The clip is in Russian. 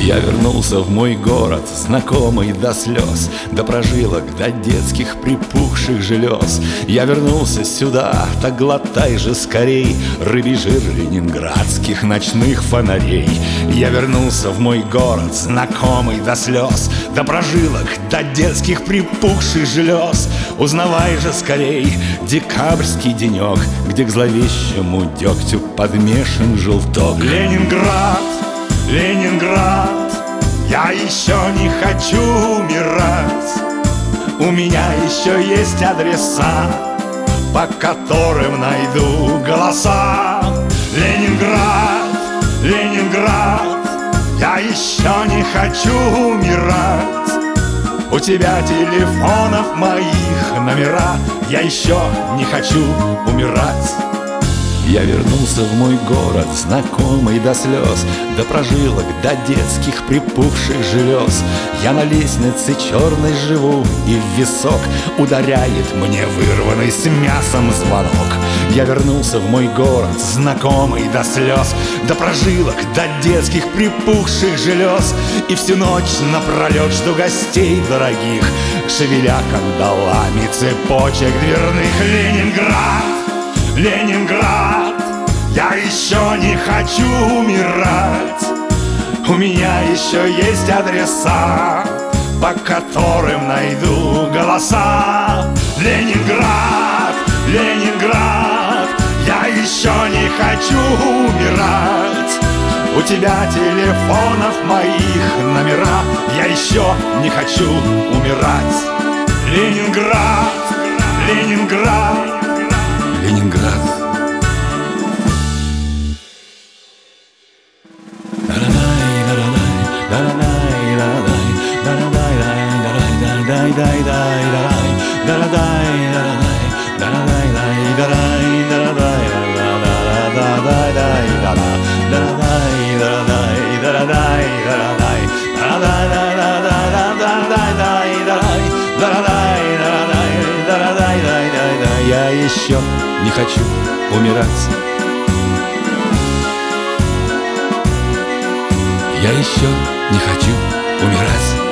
Я вернулся в мой город, знакомый до слез, до прожилок, до детских припухших желез. Я вернулся сюда, так глотай же скорей рыбий жир ленинградских ночных фонарей. Я вернулся в мой город, знакомый до слез, до прожилок, до детских припухших желез. Узнавай же скорей декабрьский денек, где к зловещему дегтю подмешан желток. Ленинград, Ленинград, я еще не хочу умирать. У меня еще есть адреса, по которым найду голоса. Leniнгрad, Ленинград, я еще не хочу умирать. У тебя телефонов моих номера, я еще не хочу умирать. Я вернулся в мой город, знакомый до слез, до прожилок, до детских припухших желез. Я на лестнице черной живу, и в висок ударяет мне вырванный с мясом звонок. Я вернулся в мой город, знакомый до слез, до прожилок, до детских припухших желез. И всю ночь напролет жду гостей дорогих, шевеля кандалами цепочек дверных. Ленинград, Ленинград, я еще не хочу умирать. У меня еще есть адреса, по которым найду голоса. Ленинград, Ленинград, я еще не хочу умирать. У тебя телефонов моих номера, я еще не хочу умирать. Ленинград, Ленинград, Ленинград. Я еще не хочу умирать. Я еще не хочу умирать.